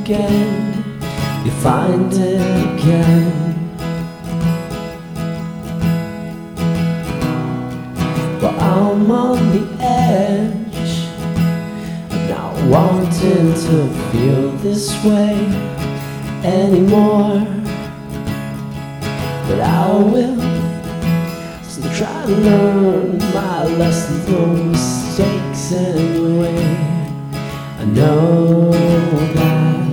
again, you find it again. Well, I'm on the edge, not wanting to feel this way anymore, but I will still try to learn my lessons, no mistakes anyway. I know that